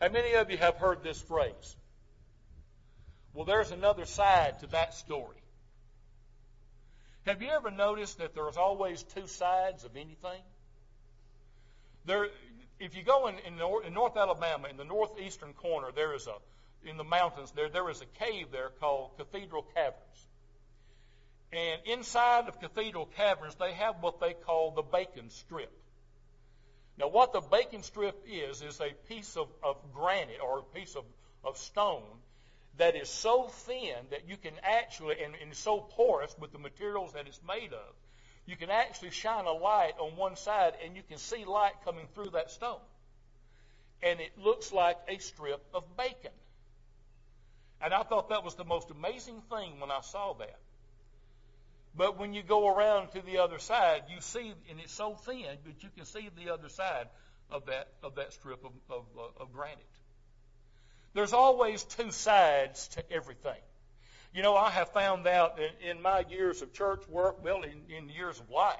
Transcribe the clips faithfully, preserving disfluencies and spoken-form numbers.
How many of you have heard this phrase? Well, there's another side to that story. Have you ever noticed that there's always two sides of anything? There, if you go in, in, in North Alabama, in the northeastern corner, there is a, in the mountains, there, there is a cave there called Cathedral Caverns. And inside of Cathedral Caverns, they have what they call the Bacon Strip. Now, what the Bacon Strip is, is a piece of, of granite or a piece of, of stone that is so thin that you can actually, and, and so porous with the materials that it's made of, you can actually shine a light on one side and you can see light coming through that stone. And it looks like a strip of bacon. And I thought that was the most amazing thing when I saw that. But when you go around to the other side, you see, and it's so thin, but you can see the other side of that of that strip of, of, uh, of granite. There's always two sides to everything. You know, I have found out in, in my years of church work, well, in, in years of life,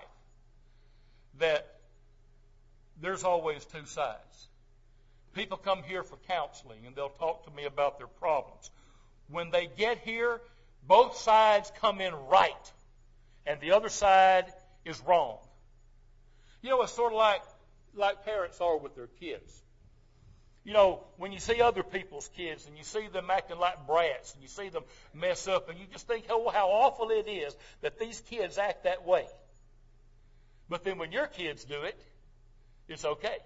that there's always two sides. People come here for counseling, and they'll talk to me about their problems. When they get here, both sides come in right, and the other side is wrong. You know, it's sort of like, like parents are with their kids. You know, when you see other people's kids and you see them acting like brats and you see them mess up and you just think, oh, how awful it is that these kids act that way. But then when your kids do it, it's okay.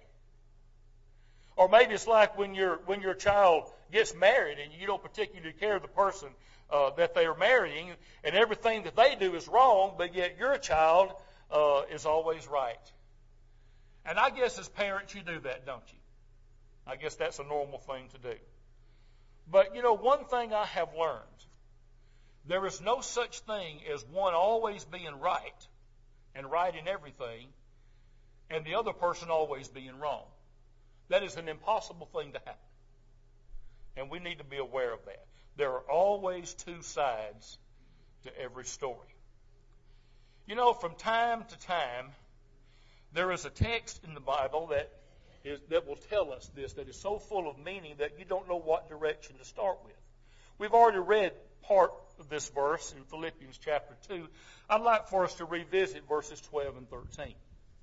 Or maybe it's like when your when your child gets married and you don't particularly care the person uh, that they are marrying and everything that they do is wrong, but yet your child uh, is always right. And I guess as parents you do that, don't you? I guess that's a normal thing to do. But, you know, one thing I have learned, there is no such thing as one always being right and right in everything and the other person always being wrong. That is an impossible thing to happen. And we need to be aware of that. There are always two sides to every story. You know, from time to time, there is a text in the Bible that Is, that will tell us this, that is so full of meaning that you don't know what direction to start with. We've already read part of this verse in Philippians chapter two. I'd like for us to revisit verses twelve and thirteen.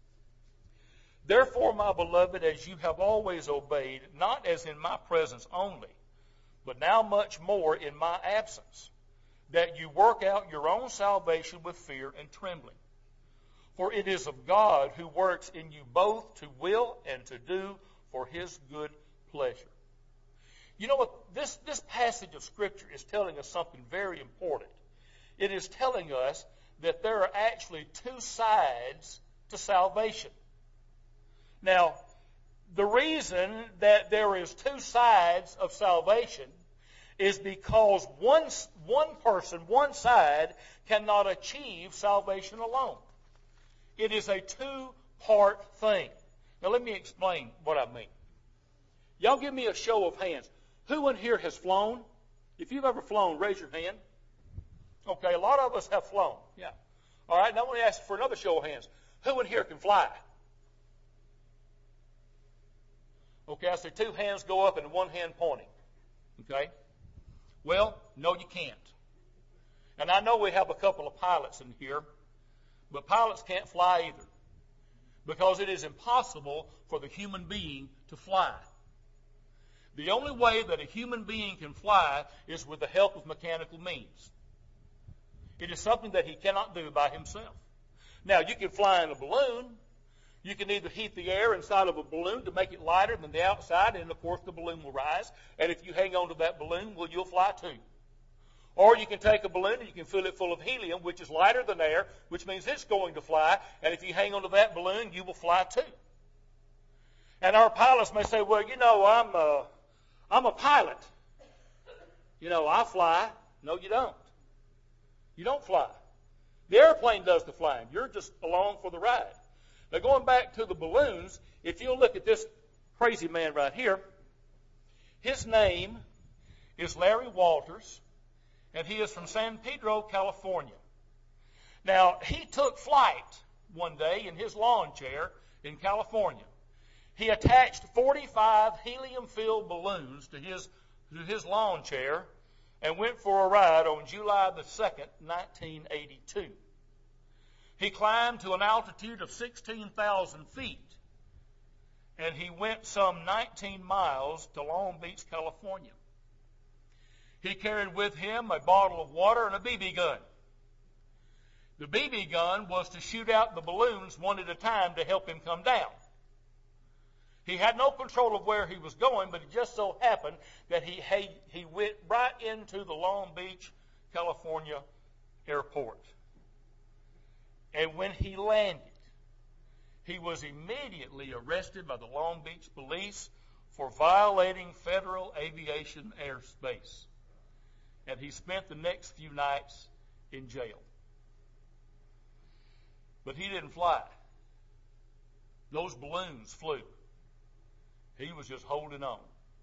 Therefore, my beloved, as you have always obeyed, not as in my presence only, but now much more in my absence, that you work out your own salvation with fear and trembling. For it is of God who works in you both to will and to do for his good pleasure. You know what? This, this passage of Scripture is telling us something very important. It is telling us that there are actually two sides to salvation. Now, the reason that there is two sides of salvation is because one, one person, one side, cannot achieve salvation alone. It is a two-part thing. Now, let me explain what I mean. Y'all give me a show of hands. Who in here has flown? If you've ever flown, raise your hand. Okay, a lot of us have flown. Yeah. All right, now I want to ask for another show of hands. Who in here can fly? Okay, I see two hands go up and one hand pointing. Okay? Well, no, you can't. And I know we have a couple of pilots in here. But pilots can't fly either, because it is impossible for the human being to fly. The only way that a human being can fly is with the help of mechanical means. It is something that he cannot do by himself. Now, you can fly in a balloon. You can either heat the air inside of a balloon to make it lighter than the outside, and of course the balloon will rise. And if you hang on to that balloon, well, you'll fly too. Or you can take a balloon and you can fill it full of helium, which is lighter than air, which means it's going to fly. And if you hang onto that balloon, you will fly too. And our pilots may say, well, you know, I'm a, I'm a pilot. You know, I fly. No, you don't. You don't fly. The airplane does the flying. You're just along for the ride. Now, going back to the balloons, if you'll look at this crazy man right here, his name is Larry Walters. And he is from San Pedro, California. Now, he took flight one day in his lawn chair in California. he attached forty-five helium-filled balloons to his, to his lawn chair and went for a ride on July the second, nineteen eighty-two. He climbed to an altitude of sixteen thousand feet, and he went some nineteen miles to Long Beach, California. He carried with him a bottle of water and a B B gun. The B B gun was to shoot out the balloons one at a time to help him come down. He had no control of where he was going, but it just so happened that he, he, he went right into the Long Beach, California airport. And when he landed, he was immediately arrested by the Long Beach police for violating federal aviation airspace. And he spent the next few nights in jail. But he didn't fly. Those balloons flew. He was just holding on.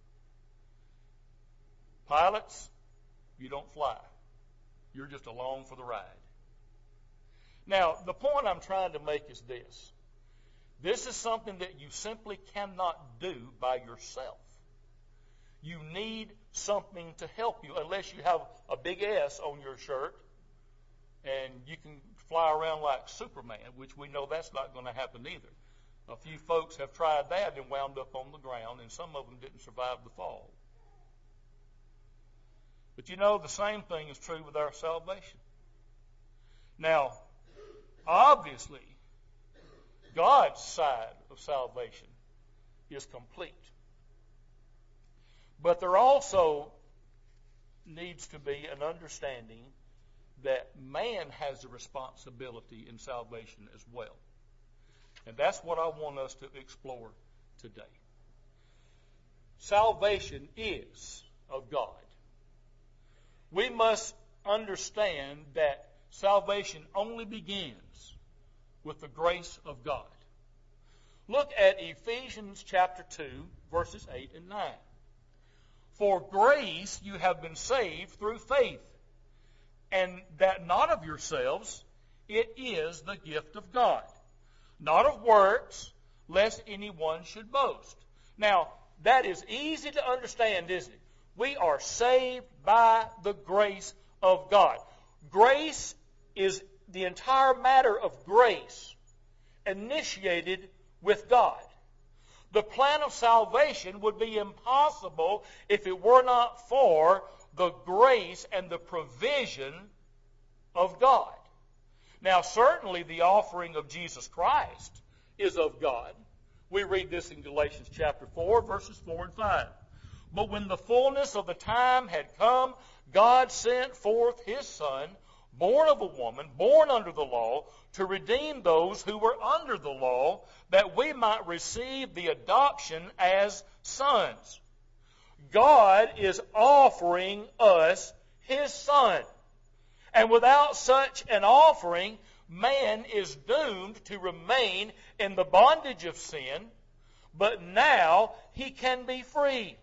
Pilots, you don't fly. You're just along for the ride. Now, the point I'm trying to make is this. This is something that you simply cannot do by yourself. You need something to help you, unless you have a big S on your shirt and you can fly around like Superman, which we know that's not going to happen either. A few folks have tried that and wound up on the ground, and some of them didn't survive the fall. But you know, the same thing is true with our salvation. Now, obviously, God's side of salvation is complete. But there also needs to be an understanding that man has a responsibility in salvation as well. And that's what I want us to explore today. Salvation is of God. We must understand that salvation only begins with the grace of God. Look at Ephesians chapter two, verses eight and nine. For grace you have been saved through faith, and that not of yourselves, it is the gift of God, not of works, lest anyone should boast. Now, that is easy to understand, isn't it? We are saved by the grace of God. Grace is the entire matter of grace initiated with God. The plan of salvation would be impossible if it were not for the grace and the provision of God. Now, certainly the offering of Jesus Christ is of God. We read this in Galatians chapter four, verses four and five. But when the fullness of the time had come, God sent forth His Son, born of a woman, born under the law, to redeem those who were under the law, that we might receive the adoption as sons. God is offering us His Son. And without such an offering, man is doomed to remain in the bondage of sin, but now he can be free.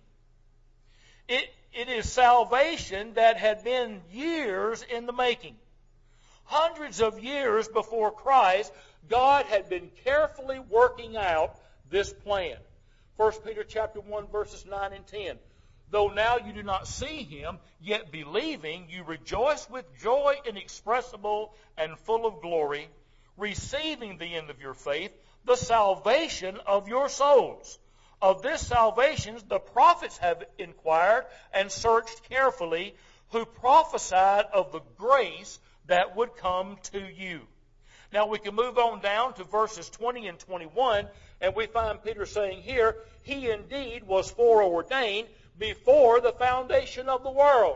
It, it is salvation that had been years in the making. Hundreds of years before Christ, God had been carefully working out this plan. First Peter chapter one, verses nine and ten. Though now you do not see Him, yet believing, you rejoice with joy inexpressible and full of glory, receiving the end of your faith, the salvation of your souls. Of this salvation the prophets have inquired and searched carefully, who prophesied of the grace that would come to you. Now we can move on down to verses twenty and twenty-one, and we find Peter saying here, He indeed was foreordained before the foundation of the world,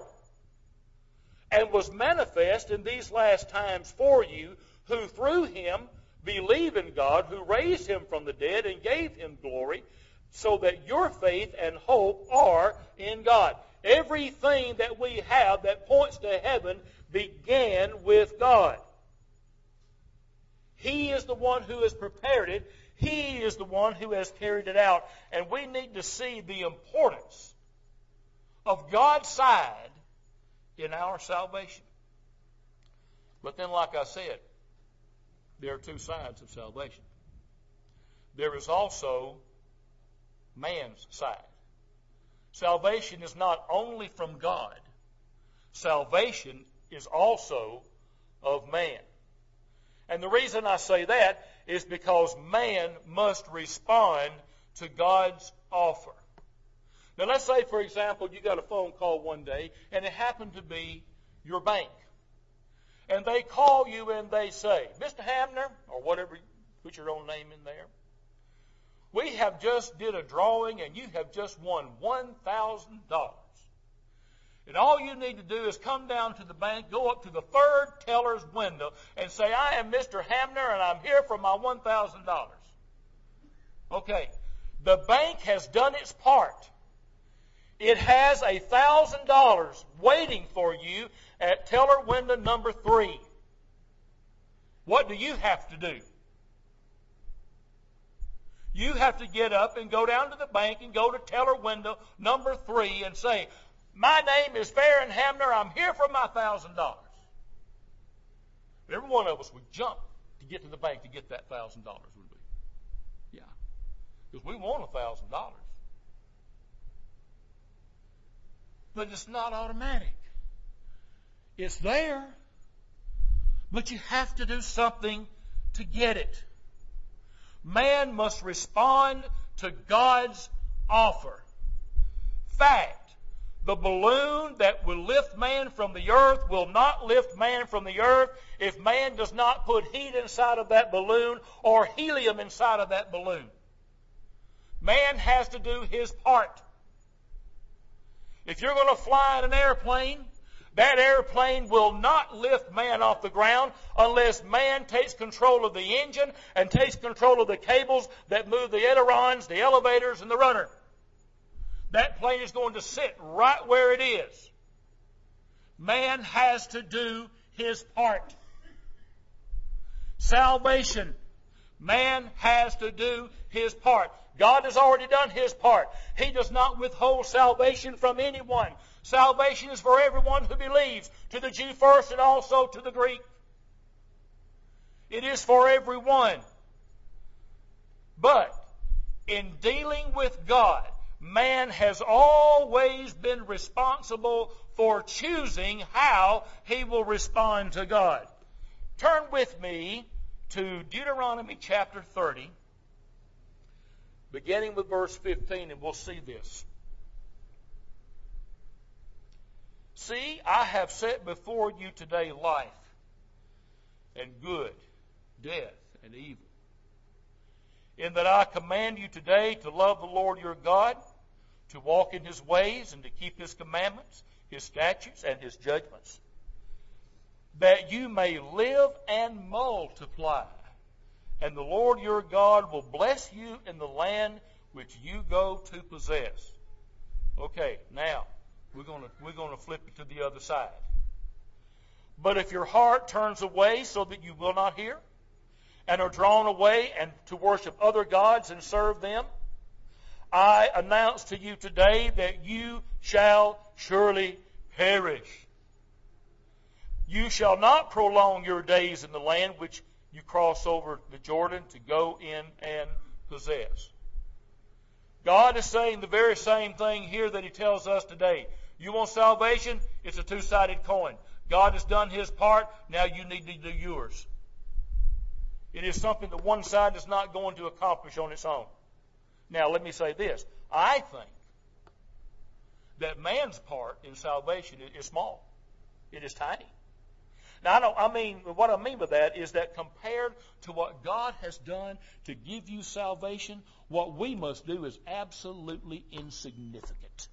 and was manifest in these last times for you, who through Him believe in God, who raised Him from the dead and gave Him glory, so that your faith and hope are in God. Everything that we have that points to heaven began with God. He is the one who has prepared it. He is the one who has carried it out. And we need to see the importance of God's side in our salvation. But then, like I said, there are two sides of salvation. There is also man's side. Salvation is not only from God. Salvation is also of man. And the reason I say that is because man must respond to God's offer. Now let's say, for example, you got a phone call one day, and it happened to be your bank. And they call you and they say, Mister Hamner, or whatever, put your own name in there, we have just did a drawing and you have just won one thousand dollars. And all you need to do is come down to the bank, go up to the third teller's window and say, I am Mister Hamner and I'm here for my one thousand dollars. Okay, the bank has done its part. It has one thousand dollars waiting for you at teller window number three. What do you have to do? You have to get up and go down to the bank and go to teller window number three and say, my name is Farron Hamner. I'm here for my one thousand dollars. Every one of us would jump to get to the bank to get that one thousand dollars, would we? Yeah. Because we want one thousand dollars. But it's not automatic. It's there. But you have to do something to get it. Man must respond to God's offer. Fact, the balloon that will lift man from the earth will not lift man from the earth if man does not put heat inside of that balloon or helium inside of that balloon. Man has to do his part. If you're going to fly in an airplane, that airplane will not lift man off the ground unless man takes control of the engine and takes control of the cables that move the ailerons, the elevators, and the rudder. That plane is going to sit right where it is. Man has to do his part. Salvation. Man has to do his part. God has already done his part. He does not withhold salvation from anyone. Salvation is for everyone who believes, to the Jew first and also to the Greek. It is for everyone. But in dealing with God, man has always been responsible for choosing how he will respond to God. Turn with me to Deuteronomy chapter thirty, beginning with verse fifteen, and we'll see this. See, I have set before you today life and good, death and evil. In that I command you today to love the Lord your God, to walk in his ways and to keep his commandments, his statutes, and his judgments, that you may live and multiply. And the Lord your God will bless you in the land which you go to possess. Okay, now, we're going to, we're going to flip it to the other side. But if your heart turns away so that you will not hear, and are drawn away and to worship other gods and serve them, I announce to you today that you shall surely perish. You shall not prolong your days in the land which you cross over the Jordan to go in and possess. God is saying the very same thing here that he tells us today. You want salvation? It's a two-sided coin. God has done his part. Now you need to do yours. It is something that one side is not going to accomplish on its own. Now, let me say this. I think that man's part in salvation is small. It is tiny. Now, I don't, I mean, what I mean by that is that compared to what God has done to give you salvation, what we must do is absolutely insignificant.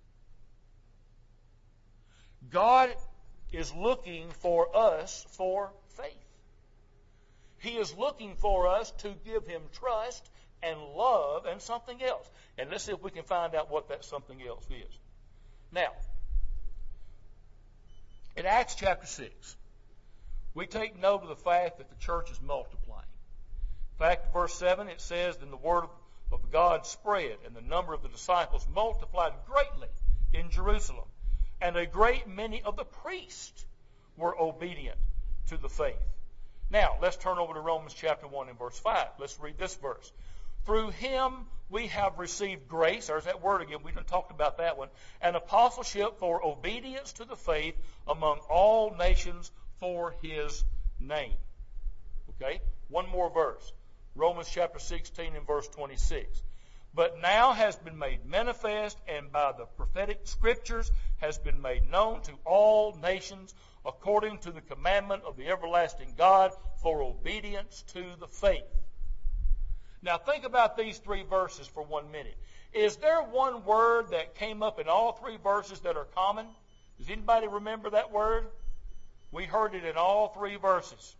God is looking for us for faith. He is looking for us to give him trust and love and something else. And let's see if we can find out what that something else is. Now, in Acts chapter six, we take note of the fact that the church is multiplying. In fact, verse seven, it says, then the word of God spread, and the number of the disciples multiplied greatly in Jerusalem. And a great many of the priests were obedient to the faith. Now, let's turn over to Romans chapter one and verse five. Let's read this verse. Through him we have received grace. There's that word again. We done talked about that one. An apostleship for obedience to the faith among all nations for his name. Okay? One more verse. Romans chapter sixteen and verse twenty-six. But now has been made manifest, and by the prophetic scriptures has been made known to all nations, according to the commandment of the everlasting God, for obedience to the faith. Now think about these three verses for one minute. Is there one word that came up in all three verses that are common? Does anybody remember that word? We heard it in all three verses.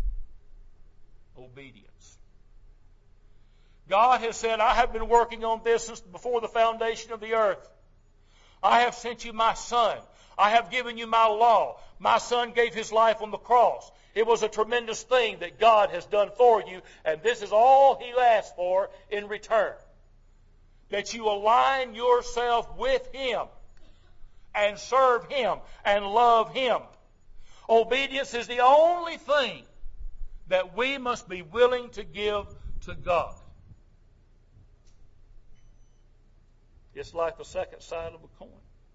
Obedience. God has said, I have been working on this since before the foundation of the earth. I have sent you my Son. I have given you my law. My Son gave his life on the cross. It was a tremendous thing that God has done for you, and this is all he asks for in return. That you align yourself with him and serve him and love him. Obedience is the only thing that we must be willing to give to God. It's like the second side of a coin.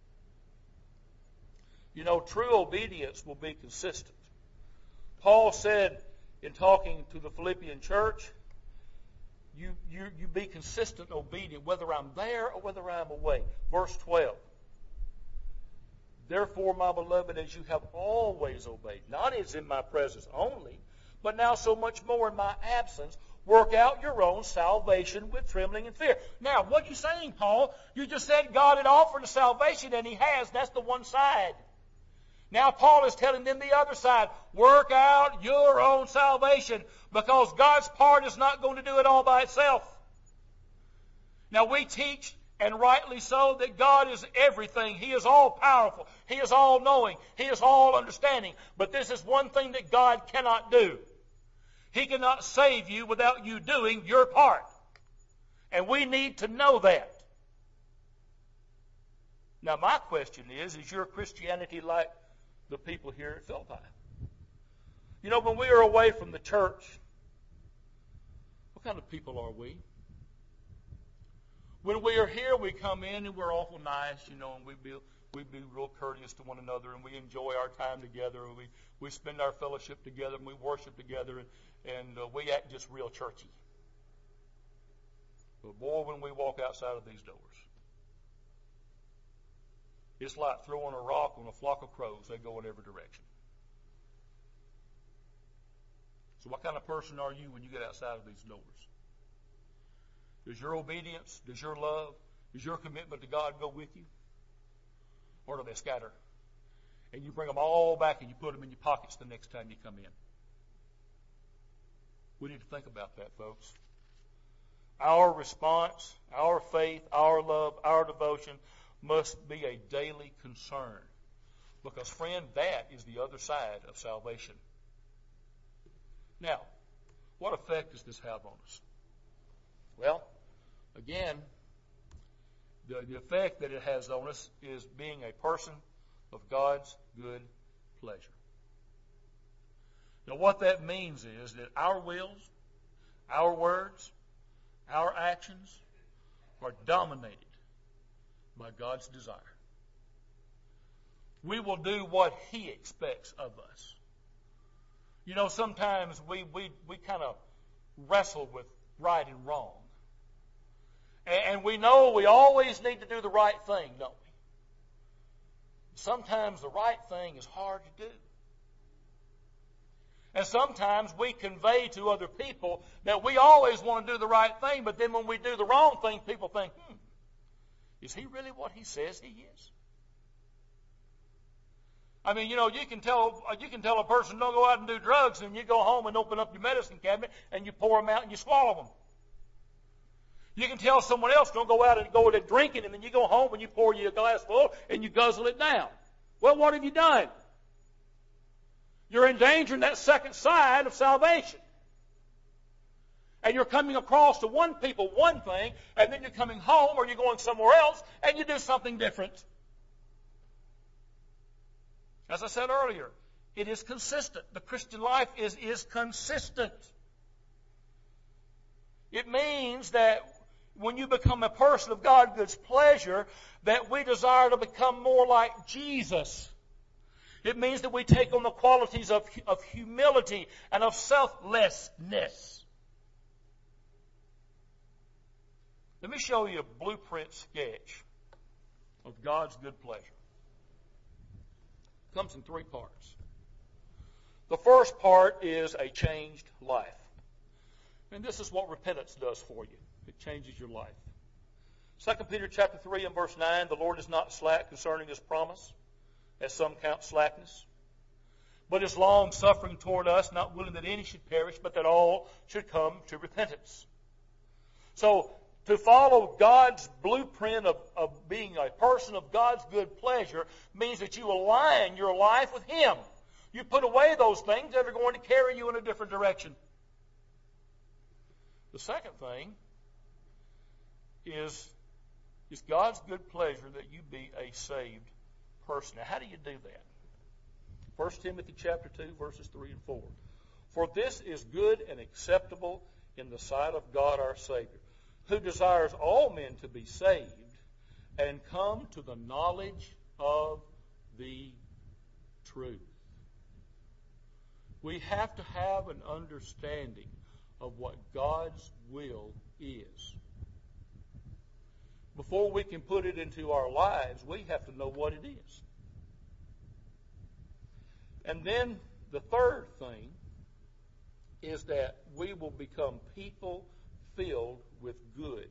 You know, true obedience will be consistent. Paul said in talking to the Philippian church, you, you, you be consistent and obedient whether I'm there or whether I'm away. Verse twelve. Therefore, my beloved, as you have always obeyed, not as in my presence only, but now so much more in my absence, work out your own salvation with trembling and fear. Now, what are you saying, Paul? You just said God had offered a salvation, and he has. That's the one side. Now Paul is telling them the other side. Work out your own salvation, because God's part is not going to do it all by itself. Now we teach, and rightly so, that God is everything. He is all powerful. He is all knowing. He is all understanding. But this is one thing that God cannot do. He cannot save you without you doing your part. And we need to know that. Now my question is, is your Christianity like the people here at Philippi? You know, when we are away from the church, what kind of people are we? When we are here, we come in and we're awful nice, you know, and we be, we be real courteous to one another, and we enjoy our time together, and we, we spend our fellowship together, and we worship together, and, and uh, we act just real churchy. But boy, when we walk outside of these doors, it's like throwing a rock on a flock of crows. They go in every direction. So what kind of person are you when you get outside of these doors? Does your obedience, does your love, does your commitment to God go with you? Or do they scatter? And you bring them all back and you put them in your pockets the next time you come in. We need to think about that, folks. Our response, our faith, our love, our devotion must be a daily concern. Because, friend, that is the other side of salvation. Now, what effect does this have on us? Well, again, the, the effect that it has on us is being a person of God's good pleasure. Now, what that means is that our wills, our words, our actions are dominated by God's desire. We will do what He expects of us. You know, sometimes we, we, we kind of wrestle with right and wrong. And, and we know we always need to do the right thing, don't we? Sometimes the right thing is hard to do. And sometimes we convey to other people that we always want to do the right thing, but then when we do the wrong thing, people think, hmm, is he really what he says he is? I mean, you know, you can tell you can tell a person don't go out and do drugs, and you go home and open up your medicine cabinet and you pour them out and you swallow them. You can tell someone else don't go out and go to drinking, and then you go home and you pour you a glass full and you guzzle it down. Well, what have you done? You're endangering that second side of salvation. And you're coming across to one people one thing, and then you're coming home or you're going somewhere else and you do something different. As I said earlier, it is consistent. The Christian life is, is consistent. It means that when you become a person of God's good pleasure, that we desire to become more like Jesus. It means that we take on the qualities of, of humility and of selflessness. Let me show you a blueprint sketch of God's good pleasure. It comes in three parts. The first part is a changed life. And this is what repentance does for you. It changes your life. Second Peter chapter three and verse nine, the Lord is not slack concerning His promise, as some count slackness, but is long-suffering toward us, not willing that any should perish, but that all should come to repentance. So, to follow God's blueprint of, of being a person of God's good pleasure means that you align your life with Him. You put away those things that are going to carry you in a different direction. The second thing is, is God's good pleasure that you be a saved person. Now, how do you do that? First Timothy chapter two, verses three and four. For this is good and acceptable in the sight of God our Savior, who desires all men to be saved and come to the knowledge of the truth. We have to have an understanding of what God's will is. Before we can put it into our lives, we have to know what it is. And then the third thing is that we will become people filled with good.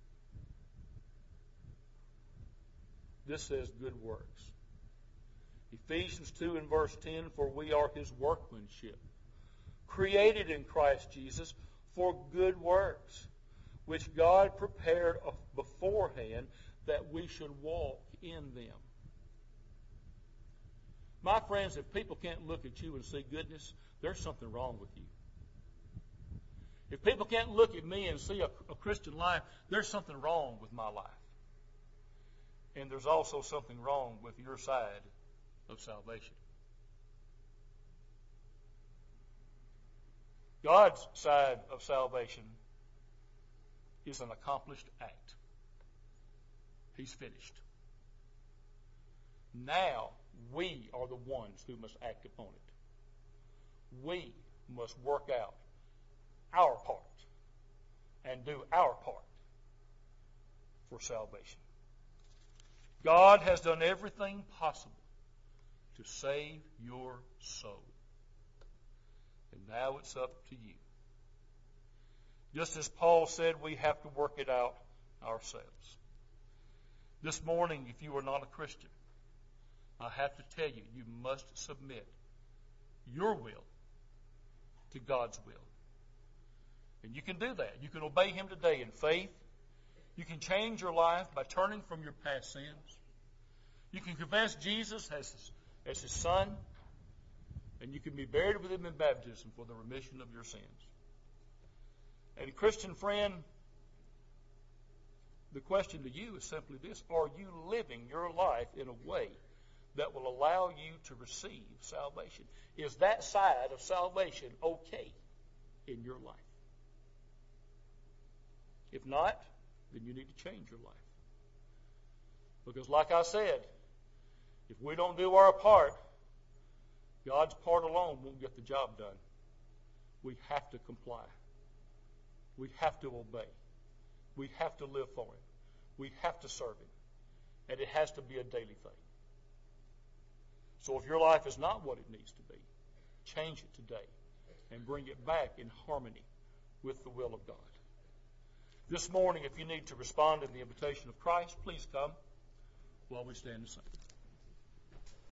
This says good works. Ephesians two and verse ten, for we are His workmanship, created in Christ Jesus for good works, which God prepared beforehand that we should walk in them. My friends, if people can't look at you and see goodness, there's something wrong with you. If people can't look at me and see a, a Christian life, there's something wrong with my life. And there's also something wrong with your side of salvation. God's side of salvation is an accomplished act. He's finished. Now we are the ones who must act upon it. We must work out our part and do our part for salvation. God has done everything possible to save your soul. And now it's up to you. Just as Paul said, we have to work it out ourselves. This morning, if you are not a Christian, I have to tell you, you must submit your will to God's will. And you can do that. You can obey Him today in faith. You can change your life by turning from your past sins. You can confess Jesus as His, as his Son. And you can be buried with Him in baptism for the remission of your sins. And Christian friend, the question to you is simply this: are you living your life in a way that will allow you to receive salvation? Is that side of salvation okay in your life? If not, then you need to change your life. Because like I said, if we don't do our part, God's part alone won't get the job done. We have to comply. We have to obey. We have to live for Him. We have to serve Him. And it has to be a daily thing. So if your life is not what it needs to be, change it today and bring it back in harmony with the will of God. This morning, if you need to respond to the invitation of Christ, please come while we stand and sing.